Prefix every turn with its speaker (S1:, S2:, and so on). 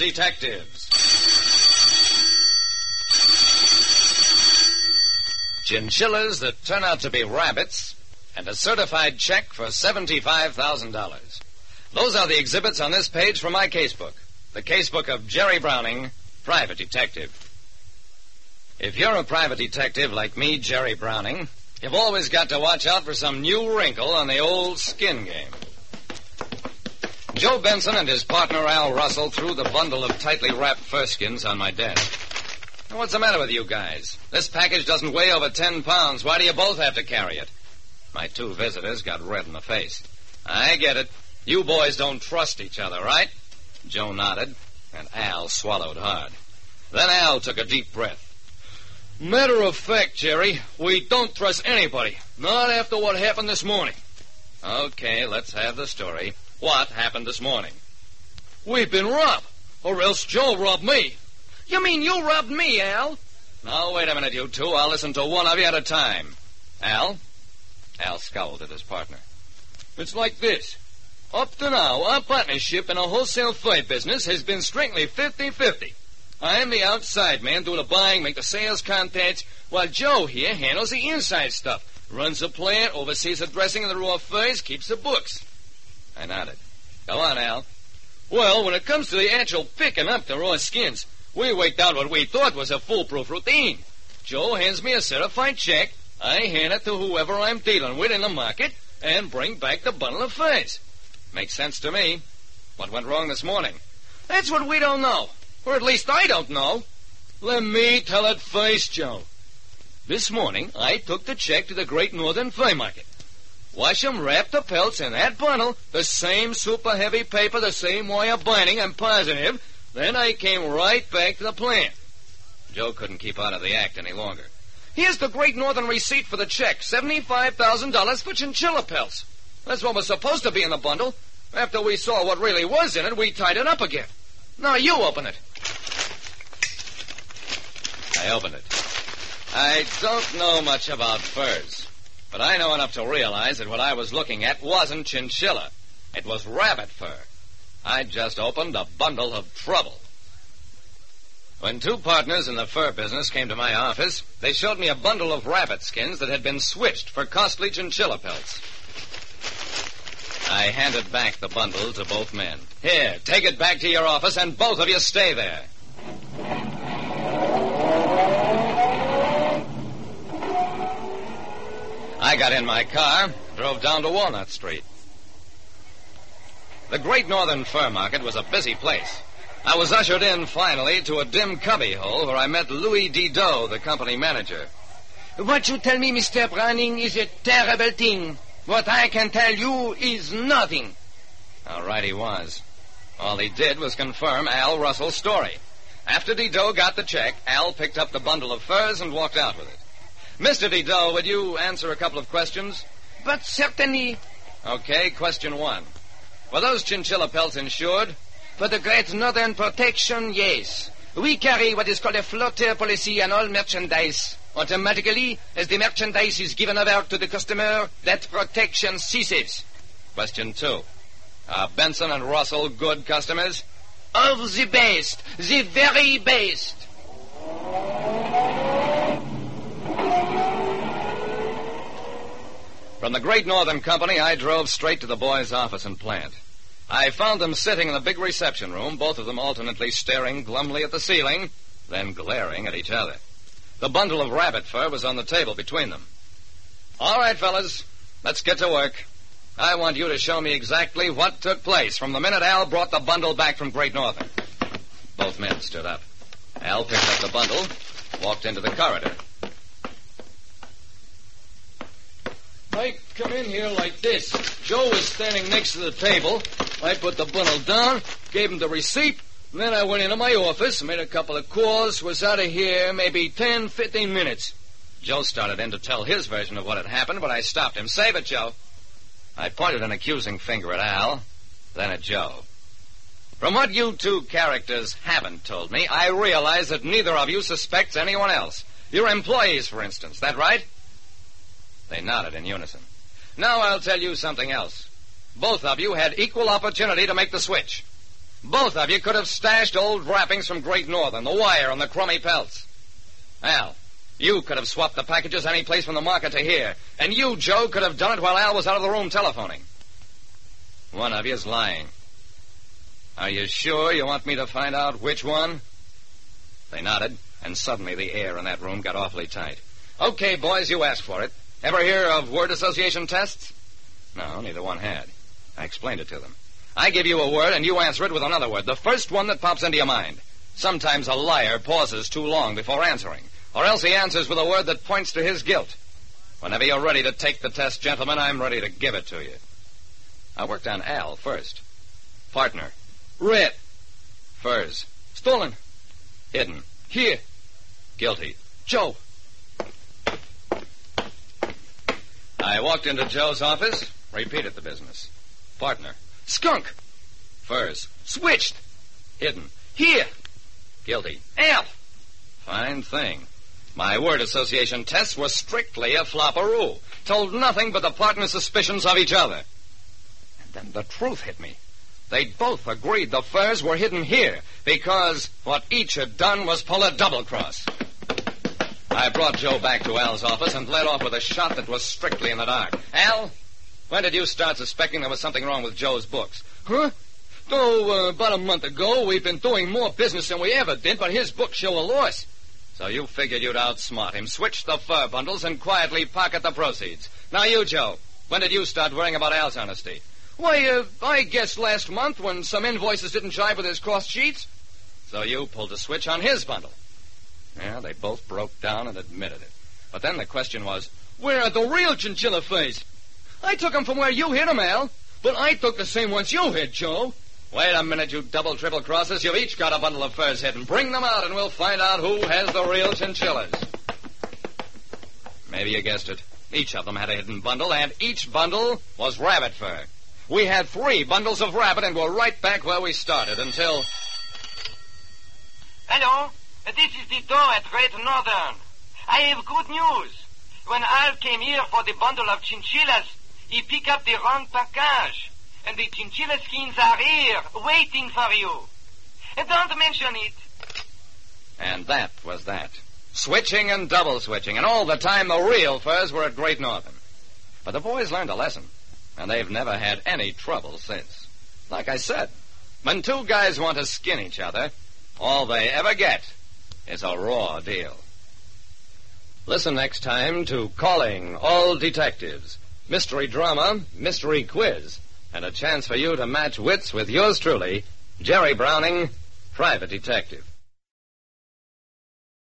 S1: Detectives. Chinchillas that turn out to be rabbits, and a certified check for $75,000. Those are the exhibits on this page from my casebook. The casebook of Jerry Browning, private detective. If you're a private detective like me, Jerry Browning, you've always got to watch out for some new wrinkle on the old skin game. Joe Benson and his partner Al Russell threw the bundle of tightly wrapped furskins on my desk. What's the matter with you guys? This package doesn't weigh over 10 pounds. Why do you both have to carry it? My two visitors got red in the face. I get it. You boys don't trust each other, right? Joe nodded, and Al swallowed hard. Then Al took a deep breath. Matter of fact, Jerry, we don't trust anybody. Not after what happened this morning. Okay, let's have the story. What happened this morning? We've been robbed, or else Joe robbed me. You mean you robbed me, Al? Now, wait a minute, you two. I'll listen to one of you at a time. Al? Al scowled at his partner. It's like this. Up to now, our partnership in a wholesale freight business has been strictly 50-50. I'm the outside man, do the buying, make the sales contacts, while Joe here handles the inside stuff. Runs the plant, oversees the dressing of the raw furs, keeps the books. I nodded. Go on, Al. Well, when it comes to the actual picking up the raw skins, we worked out what we thought was a foolproof routine. Joe hands me a certified check, I hand it to whoever I'm dealing with in the market, and bring back the bundle of furs. Makes sense to me. What went wrong this morning? That's what we don't know. Or at least I don't know. Let me tell it first, Joe. This morning, I took the check to the Great Northern Fur Market. Washam wrapped the pelts in that bundle, the same super heavy paper, the same wire binding, I'm positive. Then I came right back to the plant. Joe couldn't keep out of the act any longer. Here's the Great Northern receipt for the check, $75,000 for chinchilla pelts. That's what was supposed to be in the bundle. After we saw what really was in it, we tied it up again. Now you open it. I opened it. I don't know much about furs, but I know enough to realize that what I was looking at wasn't chinchilla. It was rabbit fur. I'd just opened a bundle of trouble. When two partners in the fur business came to my office, they showed me a bundle of rabbit skins that had been switched for costly chinchilla pelts. I handed back the bundle to both men. Here, take it back to your office, and both of you stay there. I got in my car, drove down to Walnut Street. The Great Northern Fur Market was a busy place. I was ushered in, finally, to a dim cubbyhole where I met Louis Didot, the company manager.
S2: What you tell me, Mr. Browning, is a terrible thing. What I can tell you is nothing.
S1: All right, he was. All he did was confirm Al Russell's story. After Didot got the check, Al picked up the bundle of furs and walked out with it. Mr. Didot, would you answer a couple of questions?
S2: But certainly.
S1: Okay, question one. Were those chinchilla pelts insured?
S2: For the Great Northern Protection, yes. We carry what is called a floater policy on all merchandise. Automatically, as the merchandise is given over to the customer, that protection ceases.
S1: Question two. Are Benson and Russell good customers?
S2: Of the best. The very best.
S1: From the Great Northern Company, I drove straight to the boys' office and plant. I found them sitting in the big reception room, both of them alternately staring glumly at the ceiling, then glaring at each other. The bundle of rabbit fur was on the table between them. All right, fellas, let's get to work. I want you to show me exactly what took place from the minute Al brought the bundle back from Great Northern. Both men stood up. Al picked up the bundle, walked into the corridor. I come in here like this. Joe was standing next to the table. I put the bundle down, gave him the receipt, and then I went into my office, made a couple of calls, was out of here maybe 10, 15 minutes. Joe started in to tell his version of what had happened, but I stopped him. Save it, Joe. I pointed an accusing finger at Al, then at Joe. From what you two characters haven't told me, I realize that neither of you suspects anyone else. Your employees, for instance. That right? They nodded in unison. Now I'll tell you something else. Both of you had equal opportunity to make the switch. Both of you could have stashed old wrappings from Great Northern, the wire and the crummy pelts. Al, you could have swapped the packages any place from the market to here. And you, Joe, could have done it while Al was out of the room telephoning. One of you's lying. Are you sure you want me to find out which one? They nodded, and suddenly the air in that room got awfully tight. Okay, boys, you asked for it. Ever hear of word association tests? No, neither one had. I explained it to them. I give you a word, and you answer it with another word, the first one that pops into your mind. Sometimes a liar pauses too long before answering, or else he answers with a word that points to his guilt. Whenever you're ready to take the test, gentlemen, I'm ready to give it to you. I worked on Al first. Partner.
S2: Red.
S1: Furs.
S2: Stolen.
S1: Hidden.
S2: Here.
S1: Guilty.
S2: Joe.
S1: I walked into Joe's office, repeated the business. Partner.
S2: Skunk.
S1: Furs.
S2: Switched.
S1: Hidden.
S2: Here.
S1: Guilty.
S2: Al.
S1: Fine thing. My word association tests were strictly a flopperoo. Told nothing but the partners' suspicions of each other. And then the truth hit me. They both agreed the furs were hidden here because what each had done was pull a double-cross. I brought Joe back to Al's office and led off with a shot that was strictly in the dark. Al, when did you start suspecting there was something wrong with Joe's books?
S2: Huh? Oh, about a month ago. We've been doing more business than we ever did, but his books show a loss.
S1: So you figured you'd outsmart him, switch the fur bundles, and quietly pocket the proceeds. Now you, Joe, when did you start worrying about Al's honesty?
S2: Why, I guess last month when some invoices didn't jive with his cross sheets.
S1: So you pulled the switch on his bundle. Yeah, they both broke down and admitted it. But then the question was,
S2: where are the real chinchilla furs? I took them from where you hid them, Al. But I took the same ones you hid, Joe.
S1: Wait a minute, you double, triple crosses. You've each got a bundle of furs hidden. Bring them out and we'll find out who has the real chinchillas. Maybe you guessed it. Each of them had a hidden bundle, and each bundle was rabbit fur. We had 3 bundles of rabbit and were right back where we started until...
S3: Hello, this is the door at Great Northern. I have good news. When Al came here for the bundle of chinchillas, he picked up the wrong package. And the chinchilla skins are here, waiting for you. And don't mention it.
S1: And that was that. Switching and double switching, and all the time the real furs were at Great Northern. But the boys learned a lesson, and they've never had any trouble since. Like I said, when 2 guys want to skin each other, all they ever get is a raw deal. Listen next time to Calling All Detectives. Mystery drama, mystery quiz, and a chance for you to match wits with yours truly, Jerry Browning, Private Detective.